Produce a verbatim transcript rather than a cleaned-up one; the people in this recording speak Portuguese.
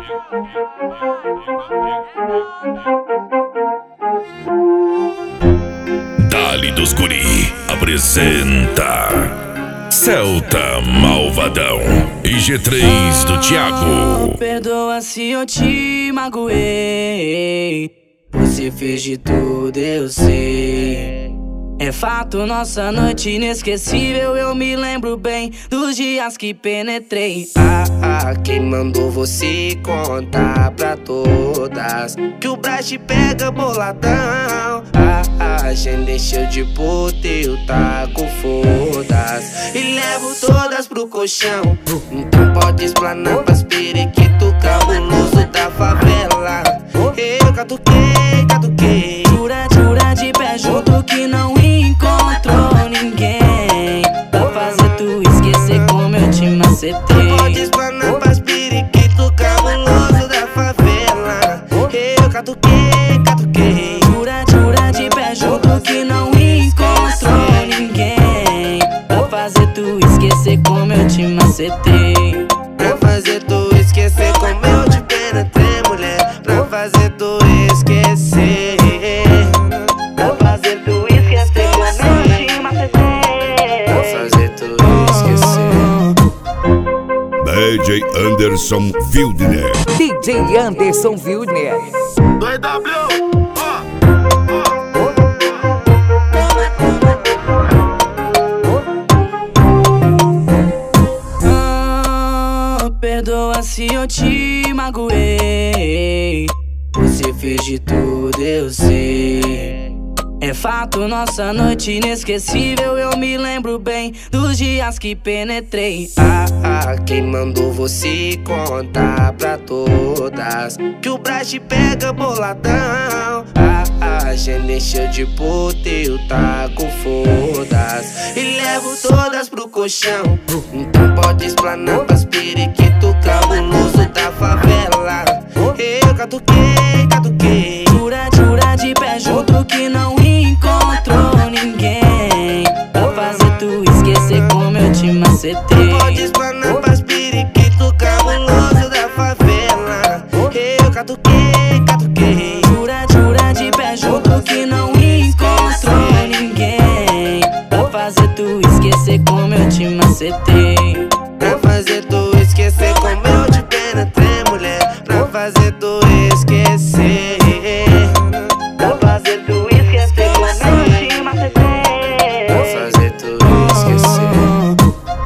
Dali dos Guri apresenta Celta Malvadão e G três do Thiago. Perdoa se eu te magoei, você fez de tudo, eu sei. É fato, nossa noite inesquecível, eu me lembro bem dos dias que penetrei. Ah, ah, quem mandou você contar pra todas que o Brás te pega boladão? Ah, ah, gente encheu de puta e eu taco fodas e levo todas pro colchão. Então pode explanar pras periquito cabuloso da favela. Eu catuquei, catuquei, jura, jura de pé junto que não encontrou ninguém pra fazer tu esquecer como eu te macetei. Pode explanar pras periquito cabuloso da favela. Eu catuquei, catuquei, jura, jura de pé junto que não encontrou ninguém pra fazer tu esquecer como eu te macetei. Pra fazer tu esquecer como eu te penetrei, mulher. Pra fazer tu esquecer, pra fazer tu esquecer como eu te macetei. Pra fazer tu esquecer. D J Anderson Wildner. D J Anderson Wildner. dois W, oh, perdoa se eu te magoei, você fez de tudo, eu sei. É fato, nossa noite inesquecível, eu me lembro bem dos dias que penetrei. Ah, ah, quem mandou você contar pra todas que o Brás te pega boladão? Ah, ah, gente encheu de puta e eu taco fodas e levo todas pro colchão. Então pode explanar pras periquito cabuloso da favela. Eu catuquei, catuquei, jura, jura de pé junto que não encontrou ninguém pra fazer tu esquecer como eu te macetei. Pode explanar pras periquito cabuloso da favela. Eu catuquei, catuquei, jura, jura de pé junto que não encontrou ninguém pra fazer tu esquecer como eu te macetei. Pra fazer tu esquecer como eu te penetrei, mulher. Pra fazer